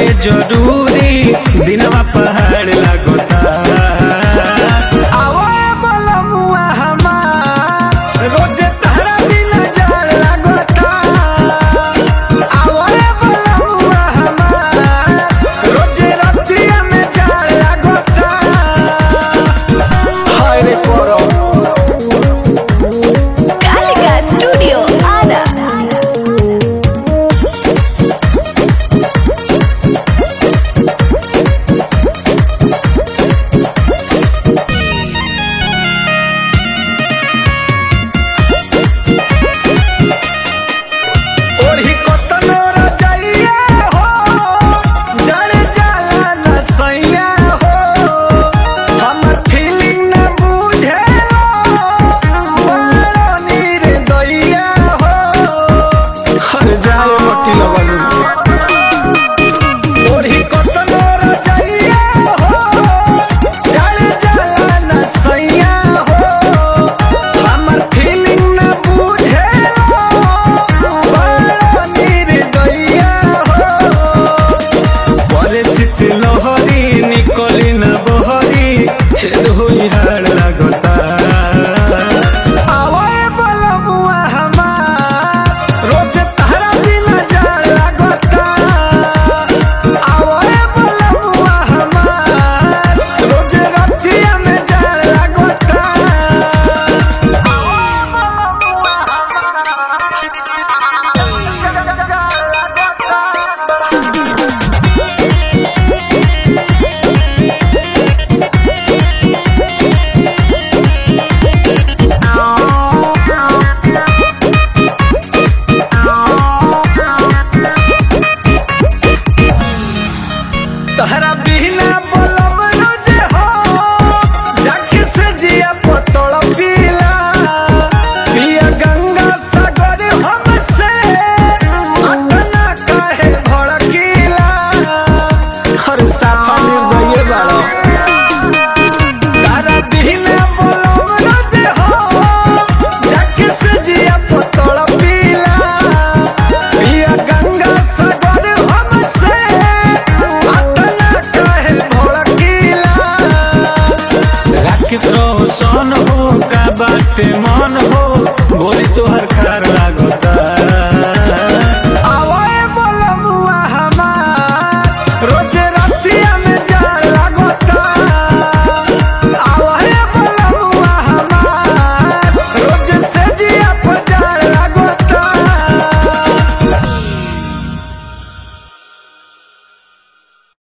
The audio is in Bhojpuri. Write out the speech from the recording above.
जरूरी दिनवा पहाड़ लागता। आवे बलमुआ हमार रोजे तहरा बिना जाड़ लागता। आवे बलमुआ हमार रोजे रतिया में जाड़ लागता। हाय रे करो कालिका स्टूडियो आरा। ओढ़ी कतनो रजाइया हो जड़ जाला न सैया हो। हमर फीलिंग न बुझेलो बड़ो निर्दयिया हो। हर जाए मट्टी लगलू। ओढ़ी कतनो रजाइया हो जड़ जाला न सैया हो। हमर फीलिंग न बुझेलो बड़ो निर्दयिया हो। बरे शीत लहरी निकली न बहरी छेद होई हाड़ लागता। आवे बलमुआ हमार रोज तहरा बिना जाड़ लागता। आवे बलमुआ हमार रोज रतिया में जाड़ लागता। तहरा बिना बोलब रोजे हो जाके से जिया पतोड़ पीला। पिया गंगा सागर हमसे अतना काहे भड़कीला। हर साफा निर्दयी बाड़ो। तहरा बिना बोलब रोजे हो जाके से जिया पतोड़ पीला। पिया गंगा सागर हमसे अतना काहे भड़कीला। राकेश रोशन हो का बाटे मन हो